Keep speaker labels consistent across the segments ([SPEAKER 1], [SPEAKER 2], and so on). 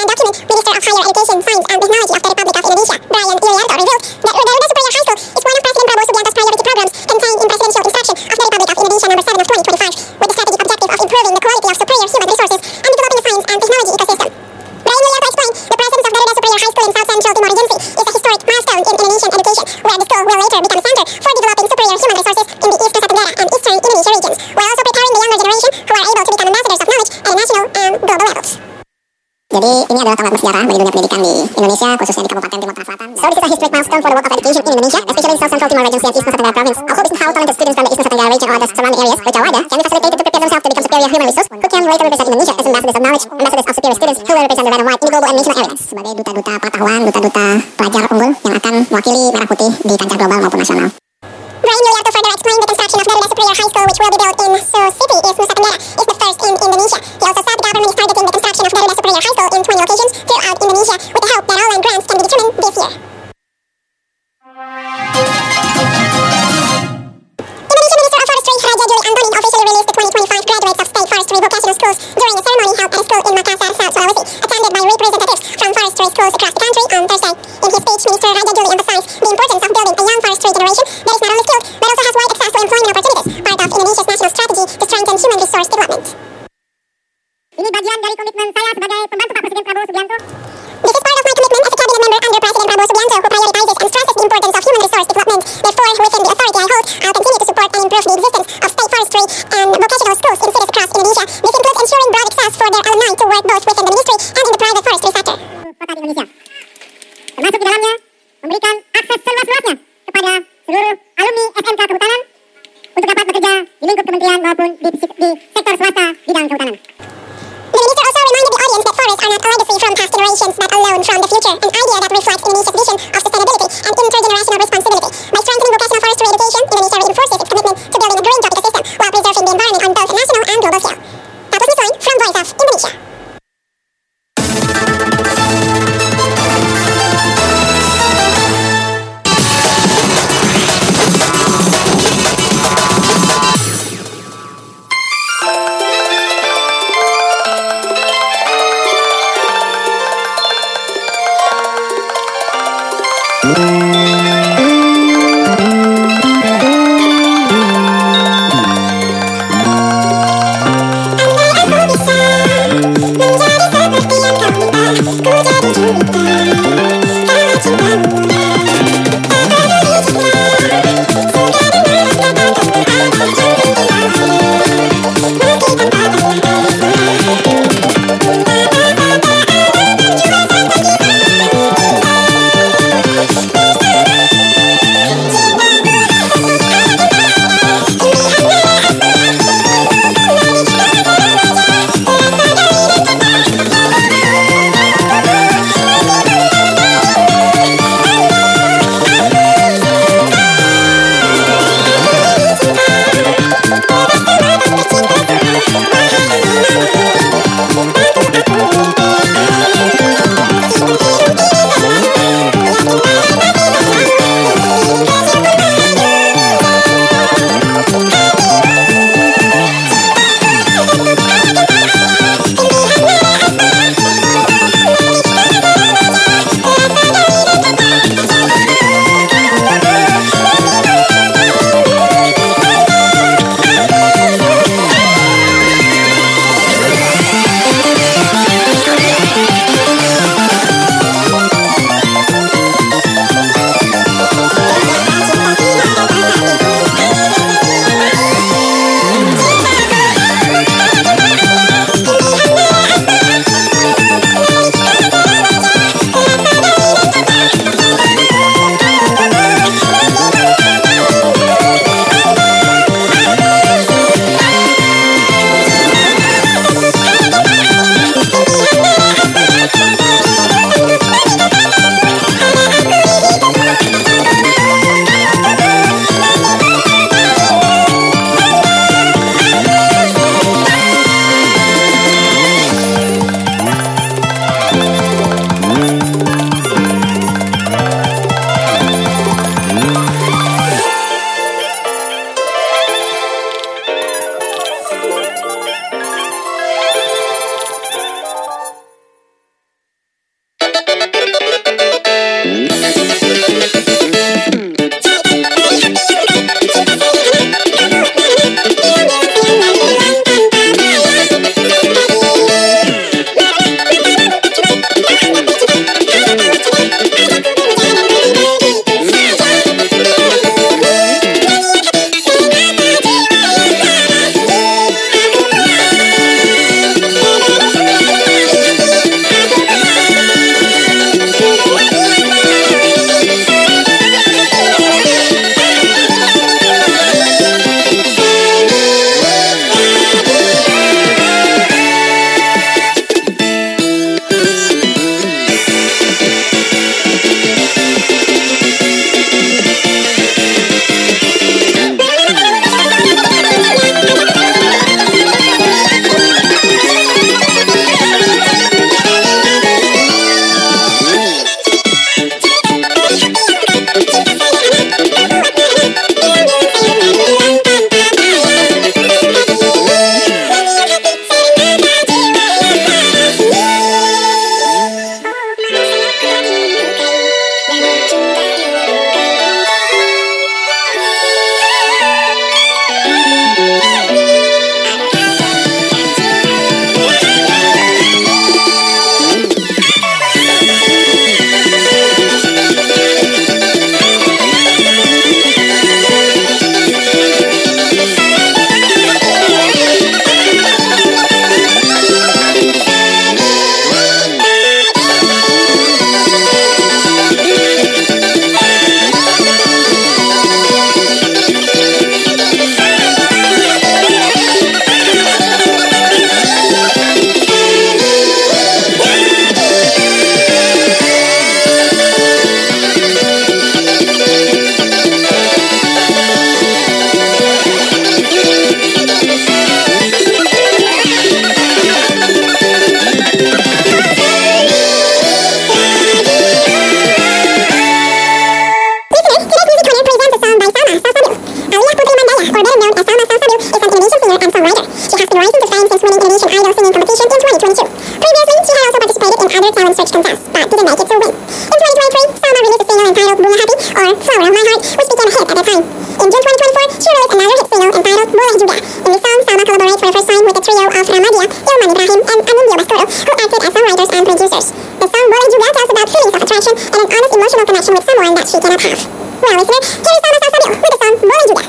[SPEAKER 1] document, Minister of Higher Education, Science and Technology of the Republic of Indonesia, Brian Irianto, revealed that the Garuda Superior High School is one of President Prabowo Subianto's priority programs contained in Presidential Instruction of the Republic of Indonesia number 7 of 2025, with the strategic objective of improving the quality of superior human resources and developing a science and technology ecosystem. Brian Irianto explained the presence of Garuda Superior High School in South Central Timor Regency is a historic milestone in Indonesian education, where the school will later become a center for developing superior human resources in the East Nusa Tenggara and Eastern Indonesia regions, while also preparing the younger generation who are able to become ambassadors of knowledge at national and global levels. Jadi ini adalah tonggak bersejarah bagi dunia pendidikan di Indonesia, khususnya di Kabupaten Timur Tengah Selatan. So this is a historic milestone for the world of education in Indonesia, especially in South Central Timor Regency and East Nusa Tenggara Province. Our hope is how talented students from the East Nusa Tenggara region or the surrounding areas, Rojawada, can be facilitated to prepare themselves to become superior human resource, who can later represent Indonesia as ambassadors of knowledge, ambassadors of superior students who will represent the red and white in the global and national areas. Sebagai duta-duta pengetahuan, duta-duta pelajar unggul yang akan mewakili merah putih di kancah global maupun nasional. Brian Irianto further explained the construction of Garuda Superior High School, which will be built in Seoul City, East Nusa Tenggara, is the first in Indonesia. He also said the government is targeting the construction of Garuda Superior High School in 20 locations throughout Indonesia, with the hope that all land grants can be determined this year. Indonesian Minister of Forestry Raja Juli Antoni officially released the 2025 graduates of state forestry vocational schools during a ceremony held at a school in Makassar, South Sulawesi, attended by representatives from forestry schools across the country on Thursday. In his speech, Minister Raja Juli emphasized the importance of building a young forestry generation that is not only skilled but also has wide access to employment opportunities, part of Indonesia's national strategy to strengthen human resource development. Ini bagian dari komitmen saya sebagai pembantu Pak Presiden Prabowo Subianto. This is part of my commitment as a cabinet member under President Prabowo Subianto, who prioritizes and stresses the importance of human resource development. Therefore, within the authority I hold, I'll continue to support and improve the existence of state forestry and vocational schools in cities across Indonesia. This includes ensuring broad access for their alumni to work both within the ministry and in the private forestry sector. Kota di Indonesia, termasuk di dalamnya memberikan akses seluas-luasnya kepada seluruh alumni SMK Kehutanan untuk dapat bekerja di lingkup kementerian maupun di sektor swasta bidang kehutanan. The minister also reminded the audience that forests are not a legacy from past generations but a loan from the future, an idea that reflects Indonesia's vision of sustainability and intergenerational responsibility. By strengthening vocational forestry education, Indonesia reinforces its commitment to building a green job ecosystem while preserving the environment on both a national and global scale. That was Miss from Voice of Indonesia. popular talent search contest, but didn't make it to win. In 2023, Salma released a single entitled Bunga Hati, or Flower of My Heart, which became a hit at that time. In June 2024, she released another hit single entitled Boleh Juga. In this song, Salma collaborates for the first time with the trio of Ramadia, Ilman Ibrahim, and Anindya Baskoro, who acted as songwriters and producers. The song Boleh Juga tells about feelings of attraction and an honest emotional connection with someone that she cannot have. Well, listener, here is Salma Salsabil with the song Boleh Juga.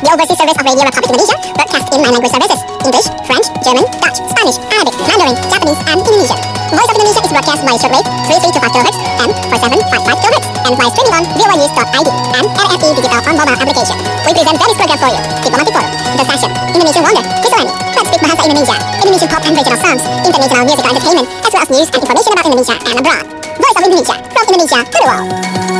[SPEAKER 1] The overseas service of Radio Republic Indonesia broadcasts in 9 language services: English, French, German, Dutch, Spanish, Arabic, Mandarin, Japanese, and Indonesian. Voice of Indonesia is broadcast via shortwave 3325 kHz and 4755 kHz and via streaming on voanews.id and RRI Digital on mobile application. We present various programs for you: Diplomatic Forum, The Session, Indonesian Wonder, Kisalani, Let's Speak Bahasa Indonesia, Indonesian pop and regional songs, international musical entertainment, as well as news and information about Indonesia and abroad. Voice of Indonesia, from Indonesia to the world.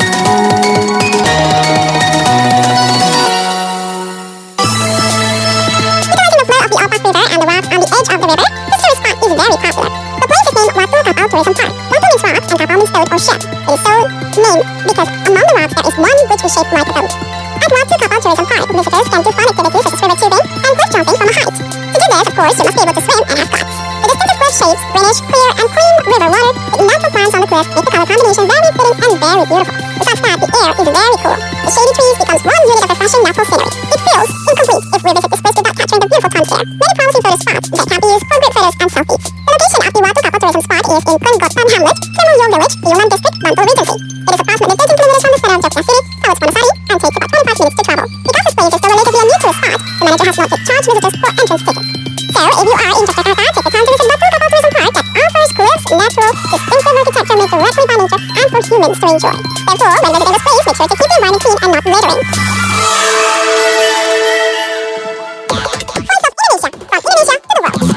[SPEAKER 1] And the rock on the edge of the river, this tourist spot is very popular. The place is named Watu Kapal Tourism Park. Watu means rock and Kapal means boat or ship. It is so named because among the rocks there is one which is shaped like a boat. At Watu Kapal Tourism Park, visitors can do fun activities such as river tubing and cliff jumping from a height. To do this, of course, you must be able to swim and have guts. The distinctive cliff shapes, greenish, clear, and clean river water with natural plants on the cliff make the color combination very fitting and very beautiful. Besides that, the air is very cool. The shady trees becomes one unit of refreshing natural scenery. It feels incomplete if we visit this place without capturing the beautiful times here. Many promising photo spots that can be used for group photos and selfies. The location of the Watu Kapal Tourism Spot is in Penggotan Hamlet, Semoyo Village, Yulan District, Bantul Regency. It is approximately 13 kilometers from the center of Jogja City, towards Wonosari, and takes about 25 minutes to travel. Because this place is still relatively a new tourist spot, the manager has not yet charged visitors for entrance tickets. So, if you are in Jakarta, take the time to visit Watu Kapal Tourism Park that offers cliffs, natural, distinctive architecture made directly by nature and for humans to enjoy. Therefore, when visiting this place, make sure to keep the environment clean and not littering. Voice of Indonesia, from Indonesia to the world.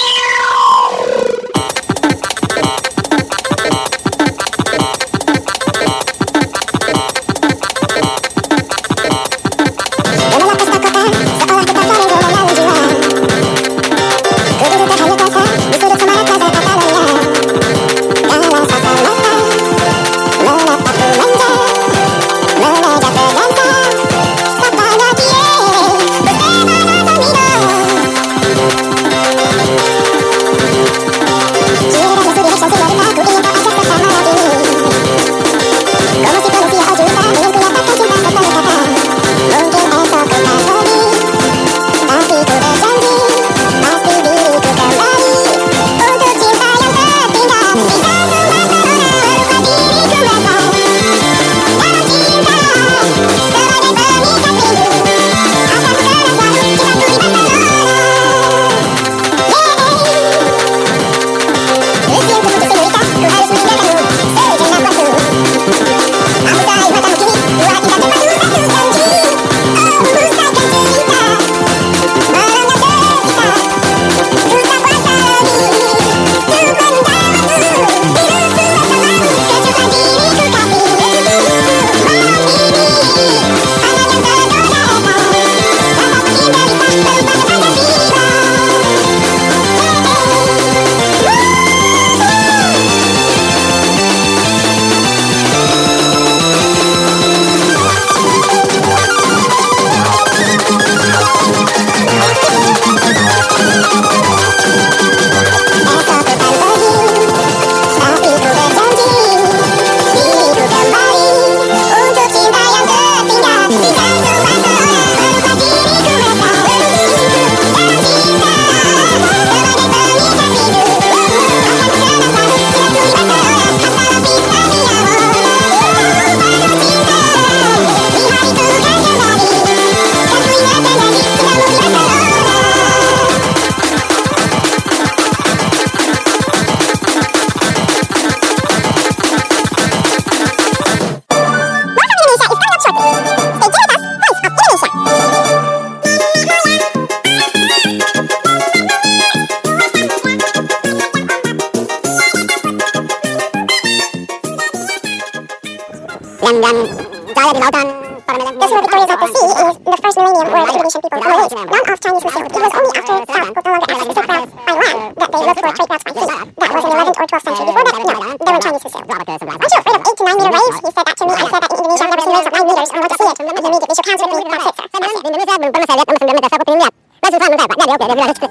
[SPEAKER 2] dan saya di lautan para nelayan.
[SPEAKER 1] The silver Victorias at the sea is the first millennium where the Indonesian people were rich, not of Chinese descent. It was only after South could no longer access the routes by land that they looked for trade routes by sea. That was in the 11th or 12th century. Before that, no, there were Chinese who sailed. Aren't you afraid of 8 to 9 meter waves? He said that to me. I said that in Indonesia I've never seen waves of 9 meters. I want to see it. The media visual counts with me. That's it, sir.
[SPEAKER 2] Di Indonesia belum pernah saya lihat, namun 9 meter saya pengen lihat. Nah, susah menurut saya, Pak. Jadi, oke, dia bilang.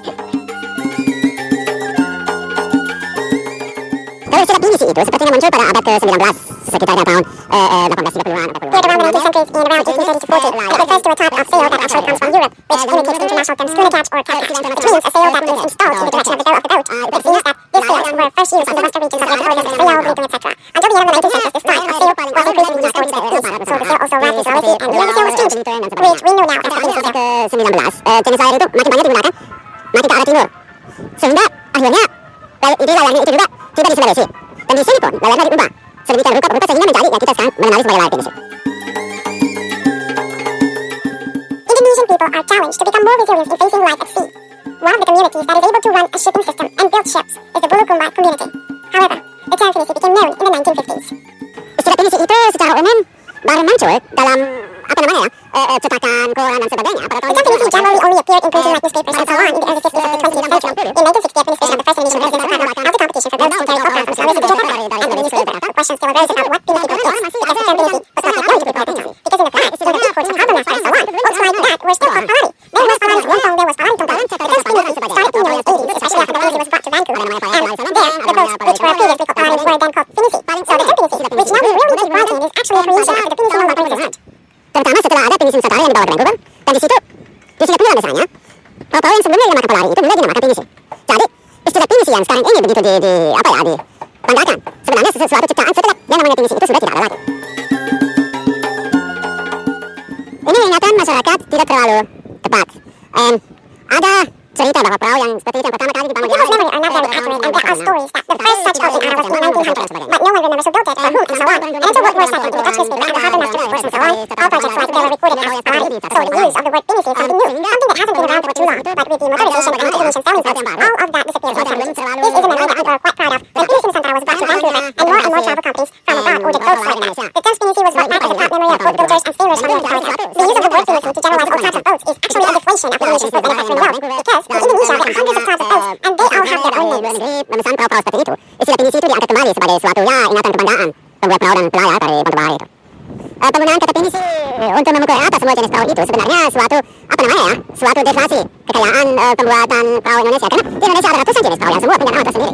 [SPEAKER 2] Kalau istilah pinisi itu sepertinya muncul pada abad ke-19, sekitar tahun
[SPEAKER 1] Appeared around the 19th century and around 1830 to 40, and it refers to a type of sail that actually comes from Europe, which imitates international terms schoonerage or catch, which means a sail that is installed in the direction of the bow of the boat. It seems that these sails were first used in the western regions of Anatolia for sail, reaping, etc. Until the end of the 19th century, this type of sail was increasingly used towards the east, so the sail also rises slowly, and here the sail was changed, which we know now as the Pinisi sail.
[SPEAKER 2] Jenis air itu makin banyak digunakan, makin ke arah timur, sehingga akhirnya ide layarnya itu juga tidak di Sulawesi, dan di sini pun layarnya diubah sedemikian rupa sehingga menjadi yang kita sekarang mengenali sebagai layar Pinisi.
[SPEAKER 1] Indonesian people are challenged to become more resilient in facing life at sea. One of the communities that is able to run a shipping system and build ships is the Bulukumba community. However, the term Pinisi became known in the 1950s.
[SPEAKER 2] Istilah Pinisi itu secara umum baru muncul dalam cetakan, koran dan sebagainya pada tahun
[SPEAKER 1] The term Pinisi generally only appeared in printing like newspapers and so on in the early 50s of the 20th century. In 1960, administration of the first Indonesian president Soekarno held a competition for boats to carry opera from Sulawesi to Jakarta, and in the newspaper, the question still arose about what Pinisi boat is, because the term Pinisi was not yet known to people at the time. Because in the past, during the peak ports of Harbour Master and so on, boats like that were still called palari. There was palari Lontong, there was palari Tongtong. The term Pinisi started in the early 80s, especially after the Pinisi was brought to Vancouver, and there, the boats which were previously called palari were then called Pinisi. So the term Pinisi, which now we really take pride in, is actually a creation after the Pinisi no longer existed.
[SPEAKER 2] Terutama setelah ada Pinisi Nusantara yang dibawa ke Vancouver, dan di situ di Singapura misalnya, pulau-pulau yang sebelumnya dinamakan Polari itu mulai dinamakan Pinisi. Jadi istilah Pinisi yang sekarang ini begitu dibanggakan, sebenarnya sesuatu ciptaan setelah yang namanya Pinisi itu sudah tidak ada lagi. Ini ingatan masyarakat tidak terlalu tepat. Ada cerita bahwa perahu yang seperti itu yang pertama kali dibangun di
[SPEAKER 1] People's memory are not very accurate, and there are stories that the first such boat in Anna was in the 1900s, but no one remembers who built it or whom and so on. And until World War II, in the Dutch newspaper and the Harbour Master reports and so on, all projects like they were recorded as Palari. So the use of the word Pinisi is something new, something that hasn't been around for too long. But with the motorization and Indonesian sailing boats, all of that disappears in time. This is a memory that we are quite proud of. When Pinisi Nusantara was brought to Vancouver, and more travel companies from abroad ordered boats like that, the term Pinisi was brought back as a proud memory of boat builders and sailors from the Antarctica. The use of the word Pinisi to generalize all types of boats is actually a deflation of Indonesia's boat manufacturing wealth, because in Indonesia there are hundreds of types of boats, and they all have their own names.
[SPEAKER 2] Memesan perahu-perahu seperti itu, istilah Pinisi itu diangkat kembali sebagai suatu ingatan kebanggaan pembuat perahu dan pelayar dari Batu Bahari itu. Penggunaan kata Pinisi untuk memukul atas semua jenis perahu itu sebenarnya suatu deflasi kekayaan pembuatan perahu Indonesia, karena di Indonesia ada ratusan jenis perahu yang semua punya nama tersendiri.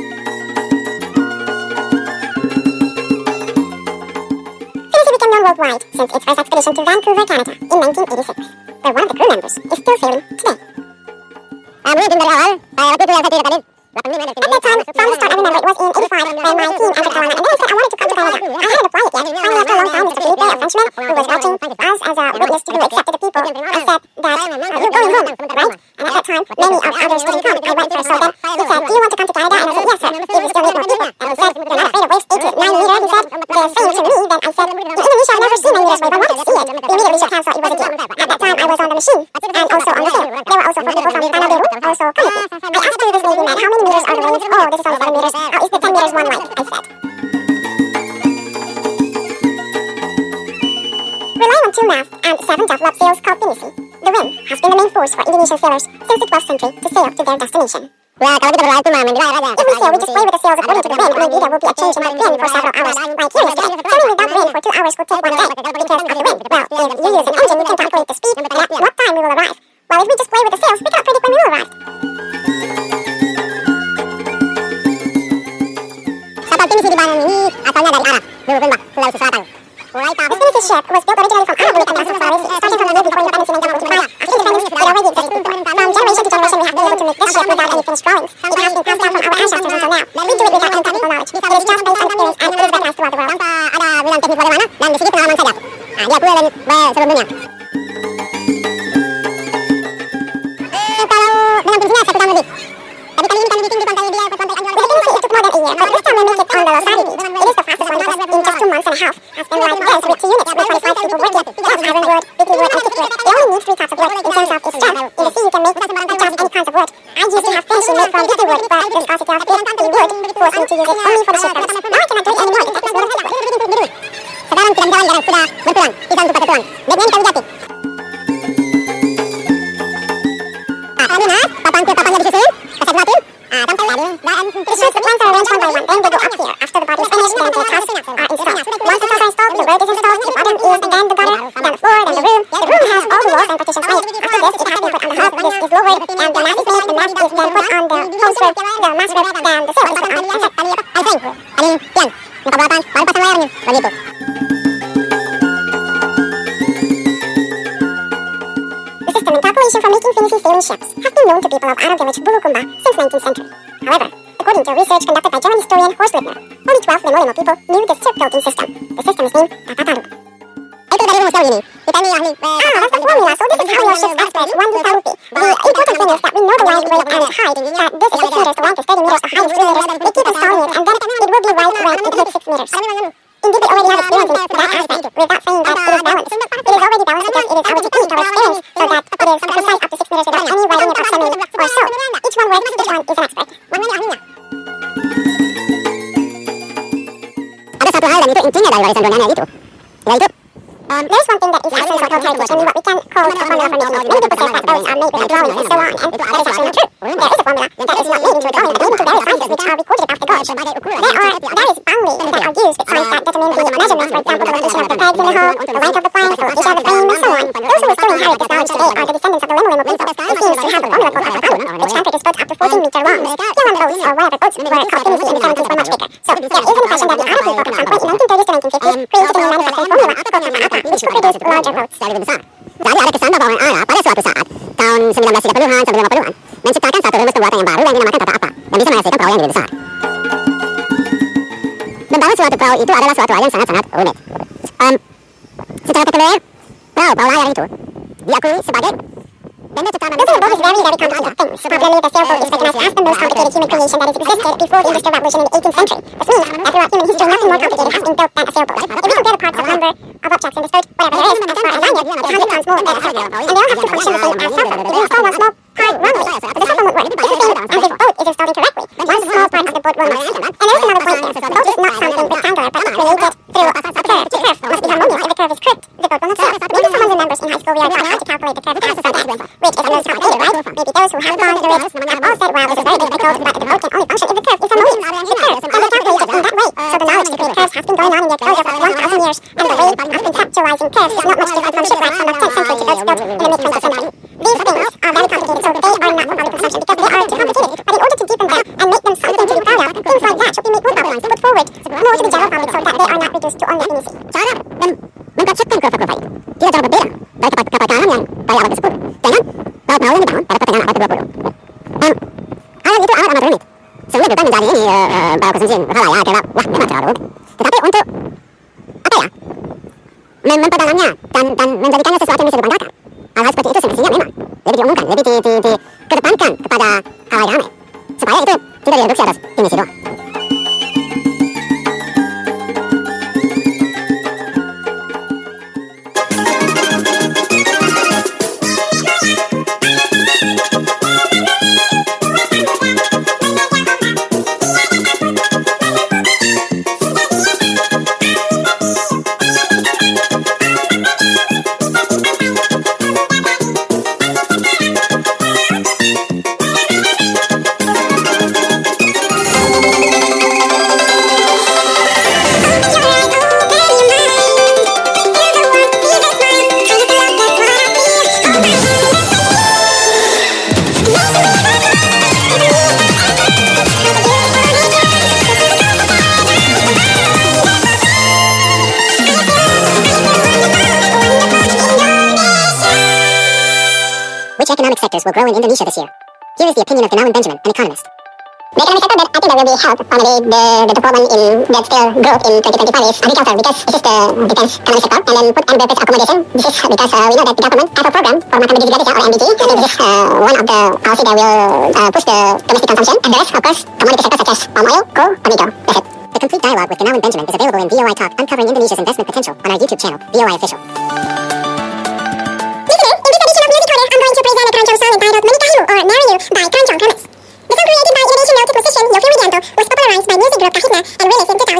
[SPEAKER 1] Pinisi became known worldwide since its first expedition to Vancouver, Canada in 1986, where one of the crew members is still sailing today.
[SPEAKER 2] Mungkin dari awal, waktu itu yang saya cerita tadi,
[SPEAKER 1] At that time, from the start I remember it was in 85 when my team entered Carolina, and then I said I wanted to come to Canada. I hadn't applied it yet. Finally, after a long time, Mr. Felipe, a Frenchman, who was writing us as a witness who accepted the people, I said that you're going home, right? And at that time, many of others didn't come. I went first, so then he said, do you want to come to Canada? And I said, yes, sir, if we still need more people. And he said, you're not afraid of waves 8 to 9 meters? He said, the same to me. Then I said, in Indonesia, I've never seen 9 meters wave. I wanted to see it. He immediately shook hands, thought it was a deal. At that time, I was on the machine, and also on the sail. There were also 4 people from Tanah Biru, also coming. I asked the this Navy man, how many meters are the waves? Oh, this is only 7 meters. How is the 10 meters one like? I said. Relying on 2 masts and 7 Duff-Lop sails called Pinisi, the wind has been the main force for Indonesian sailors since the 12th century to sail to their destination.
[SPEAKER 2] Ya, kalau kita berlayar itu main di layar aja.
[SPEAKER 1] If we sail, we just play with the sails according to the wind. Maybe there will be a change in the wind for several hours. Like here yesterday, sailing without wind for 2 hours could take 1 day because of the wind. Well, if you use an engine, you can calculate the speed and at what time we will arrive. While if we just play with the sails, we cannot predict when we will arrive.
[SPEAKER 2] Kapal Pinisi dibangun ini asalnya dari Arab, Bulukumba, Sulawesi Selatan.
[SPEAKER 1] The Pinisi ship was built originally from Arab and Nasser Sulawesi, starting from the year before independence in 1945. After independence, it already existed. From generation to generation, we have been able to make this ship without any finished drawings. It has been passed down from our ancestors until now. We do it without any technical knowledge. It is just based on experience and it is recognized throughout the world.
[SPEAKER 2] Tanpa ada bilang teknik bagaimana, dan di sini pengalaman saja. Dia pula dan seluruh dunia. Kalau dengan Pinisinya 1 tahun lebih. Tapi kali ini kami bikin di pantai India ke pantai Anjuran.
[SPEAKER 1] With the Pinisi, it took more than a year, but this time we make it on the Losari beach. It is the fastest one because in just 2 months and a half, has been like this with 2 units with 25 people working. It has iron wood, bitter wood, and thick wood. They only need 3 types of wood in terms of its strength. In the sea, you can make just any kinds of wood. I used to have finishing made from bitter wood, but the scarcity of the wood forced me to use it only for the ship purpose. Now I cannot do it anymore. The techniques will have
[SPEAKER 2] Sekarang tidak jalan jarang sudah berkurang, kita untuk pakai tuang. Baiknya kita jati. Ini mas, papannya disusun, kasih buatin.
[SPEAKER 1] The ships, the planks are arranged one by one, then they go up here. After the body is finished, then the truss are installed. Once the truss are installed, the rope is installed, the bottom is then the gutter, then the floor, then the room. The room has all the walls and partitions made. After this, it has been put on the hub, this is lowered, and the mast is made, the mast is then put on the hose rope, the mast rope, then the sail is put on and set.
[SPEAKER 2] Yan, pembuatan, baru pasang layarnya, begitu.
[SPEAKER 1] sailing ships have been known to people of Arab village Bulukumba since 19th century. However, according to research conducted by German historian Horst Lipner, only 12 Lemurian people knew this shipbuilding system. The system is named Tatataru.
[SPEAKER 2] Itu dari rumus tahu ini. Dipahami ahli.
[SPEAKER 1] That's the formula. So this is how your ship's experts run the tarupi. The important thing is that we know the right rate and height. That this is 6 meters, the length is 30 meters, the height is 3 meters. We keep installing it, and then it will be right when it hits 6 meters. Indeed, we already have experience in that aspect, without saying that it is balanced. It is already balanced because it is our technique, our experience, so that it is precise up to 6 meters without any writing approximate or so. Each one works, each one is an expert.
[SPEAKER 2] Ada satu hal dan itu intinya dari warisan dunianya itu, yaitu
[SPEAKER 1] There's one thing that is absent from hotel which what we can call the formula for making it. Many people say that those are made with a drawing and so on, and that is actually not true. There is a formula that is not made into a drawing, but made into various sciences which are recorded above the gauge. There is boundary that are used with science that determine the measurements, for example, the location of the pegs in the hull, the length of the plank, the shape of the frame, and so on. Those who will still inherit this knowledge today are the descendants of the Lemurian people, who seems to have a formula called Tatataru, which tempered boats up to 14 meter long. Yellow boats, or whatever boats, were caught in the sea in the 70s were much bigger. So there is an impression that the Arab people from point in 1930s to 1950s created and manufactured a formula called Tatataru, which could produce larger boats.
[SPEAKER 2] Jauh lebih besar. Jadi ada kesan bahwa orang Arab pada suatu saat tahun 1930-an sampai 50-an menciptakan satu rumus pembuatan yang baru yang dinamakan tata apa yang bisa menghasilkan perahu yang lebih besar. Membangun suatu perahu itu adalah suatu hal yang sangat-sangat rumit. Secara populer, perahu layar itu diakui sebagai benda ciptaan manusia.
[SPEAKER 1] Those are both very, very complicated things. Popularly, the sailboat is recognized as the most complicated human creation that has existed before the Industrial Revolution in the 18th century. This means that throughout human history, nothing more complicated has been built than a sailboat. If we compare the parts of lumber, of objects in the boat, whatever it is, as far as I know, it's 100 times more than a sailboat. And they all have to function the same as sailboat. If you install a small part wrongly, the system won't work. It's the same as if the boat is installed incorrectly. One small part of the boat will not function. And there's another point here. The boat is not something rectangular, but created through a curve. The curve must be harmonious. If the curve is crooked, the boat will not sail. Maybe someone remembers in high school we are taught how to calculate the curve of axis on X, which is the most complicated, right? Maybe those who have gone through it have all said, well, this is very difficult, but the boat can only function if the curve is harmonious. The curve can be calculated in that way. So the knowledge to create curves has been going on in the earlier for 1,000 years, and the way of conceptualizing curves is not much different from shipwrights from the 10th century to boats built in the mid-20th century. These things are very complicated, so they are not for public consumption because they are too complicated. But in order to deepen them and make them something to be proud of, things like that should be made more popular and put forward more to the general public so that they are not reduced to only intimacy.
[SPEAKER 2] Cara dan mengkonsepkan kurva-kurva itu tidak jauh berbeda dari kapal karam yang dari abad ke-10 dengan laut Maui yang dibangun pada pertengahan abad ke-20. Hal itu amat rumit. Sehingga bukan menjadi ini para konsumsi berhala ya karena wah memang terlalu rumit. Tetapi untuk apa ya memperdalamnya dan menjadikannya sesuatu yang bisa dibanggakan. Hal-hal seperti itu semestinya memang lebih diumumkan, lebih dikedepankan kepada hal ramai supaya itu tidak direduksi atas finisi doang. Which economic sectors will grow in Indonesia this year? Here is the opinion of Gunawan Benjamin, an economist.
[SPEAKER 1] The economic sector that I think that will be helped primarily the development in that still growth in 2025 is agriculture because this is the defense economic sector, and then food and beverage accommodation. This is because we know that the government have a program for Makan Berdiri Gajah or MBG. I think this is one of the policy that will push the domestic consumption. And the rest, of course, commodity sectors such as palm oil, coal, tomato. That's it.
[SPEAKER 2] The complete dialogue with Gunawan Benjamin is available in VOI Talk Uncovering Indonesia's Investment Potential on our YouTube channel, VOI Official.
[SPEAKER 1] I'm going to present a Kanchong song entitled Menikahimu or Marry You by Kanchong Promise. The song created by Indonesian noted musician Yovie Widianto was popularized by music group Kahitna and released in 2000.